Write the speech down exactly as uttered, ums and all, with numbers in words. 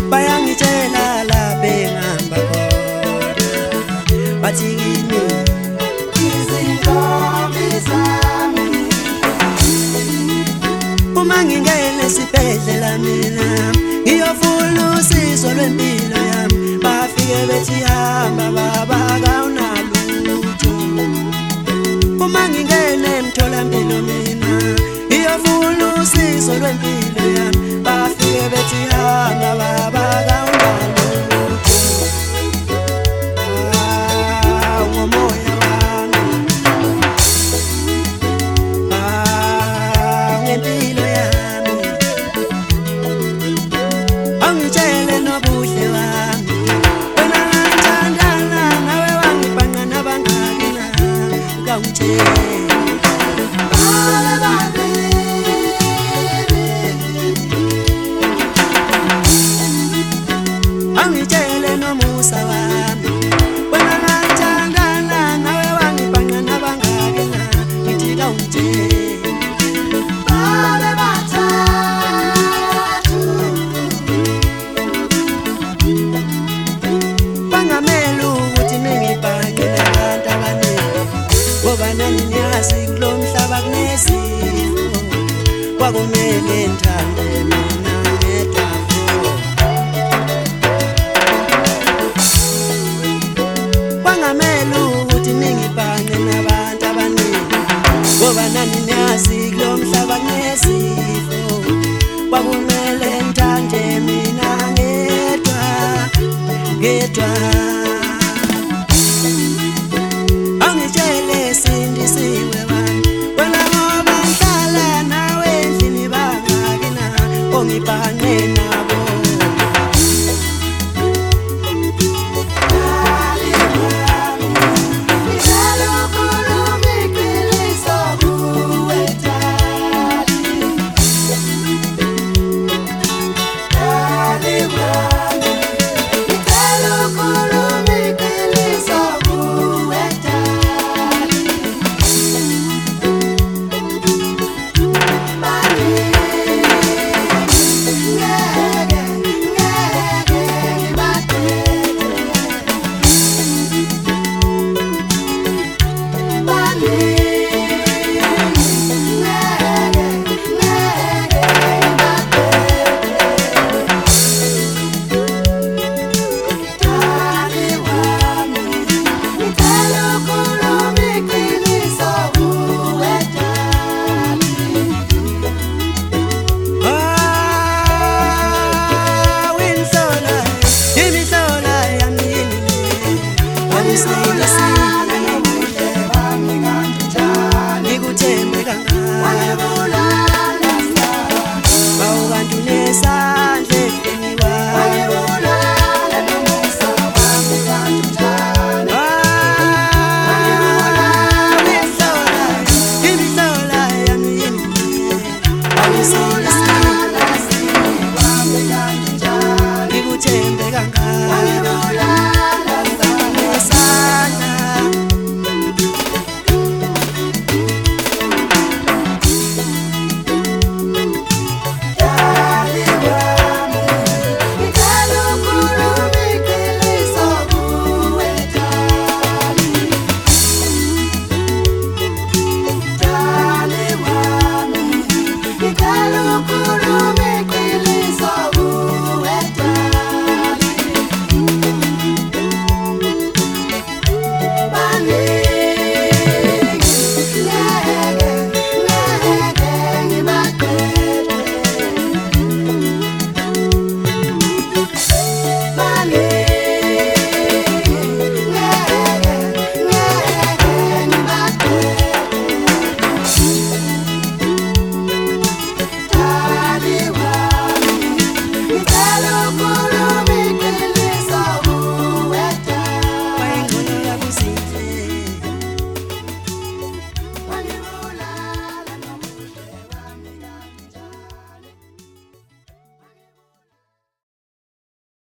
bayangitshela la bengihamba khona bathi kimi izintombi zami uma ngingene esibhedlela mina ngiyofuna usizo lwempilo yami bafike bethi hamba baba kawunalutho uma ngingene emtholampilo mina ngiyofuna usizo lwempilo yami bafike bethi hamba baba kawunalutho ah ngomoya wami ah ngempilo yami angitshele nobuhle wami wena ngithandana nawe wangibhanqa nabangaki na kawungitshele angitshele nomusa wami wena ngithandana nawe wangibhanqa nabangaki na ngithi kawungitshele babe bathathu bangamele ukuthi ningibhanqe nabantu abaningi ngoba nani niyazi kulo mhlaba kunesifo kwakumele ngithande mina ngedwa bangamele ukuthi ningibhanqe nabantu abaningi ngoba nani niyazi kulo mhlaba kunesifo kwakumele ngithande mina ngedwa ngedwa